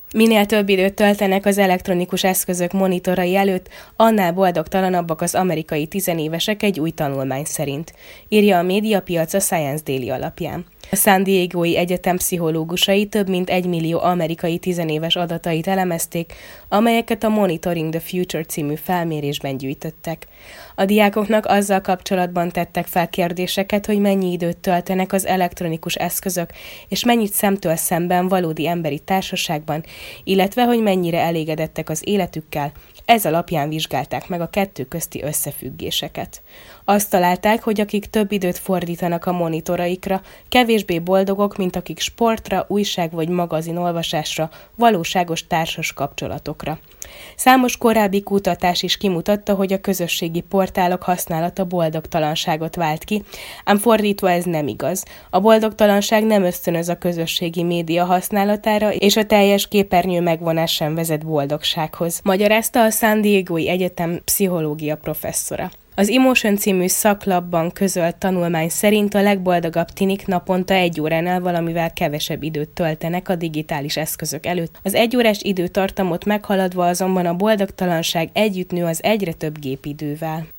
Minél több időt töltenek az elektronikus eszközök monitorai előtt, annál boldogtalanabbak az amerikai tizenévesek egy új tanulmány szerint, írja a médiapiac a Science Daily alapján. A San Diegói Egyetem pszichológusai több mint 1 millió amerikai tizenéves adatait elemezték, amelyeket a Monitoring the Future című felmérésben gyűjtöttek. A diákoknak azzal kapcsolatban tettek fel kérdéseket, hogy mennyi időt töltenek az elektronikus eszközök, és mennyit szemtől szemben valódi emberi társaságban, illetve hogy mennyire elégedettek az életükkel. Ez alapján vizsgálták meg a kettő közti összefüggéseket. Azt találták, hogy akik több időt fordítanak a monitoraikra, kevésbé boldogok, mint akik sportra, újság vagy magazinolvasásra, valóságos társas kapcsolatokra. Számos korábbi kutatás is kimutatta, hogy a közösségi portálok használata boldogtalanságot vált ki, ám fordítva ez nem igaz. A boldogtalanság nem ösztönöz a közösségi média használatára, és a teljes képernyő megvonás sem vezet boldogsághoz, magyarázta a San Diegói Egyetem pszichológia professzora. Az Emotion című szaklapban közölt tanulmány szerint a legboldogabb tinik naponta 1 óránál valamivel kevesebb időt töltenek a digitális eszközök előtt. Az 1 órás időtartamot meghaladva azonban a boldogtalanság együtt nő az egyre több gépidővel.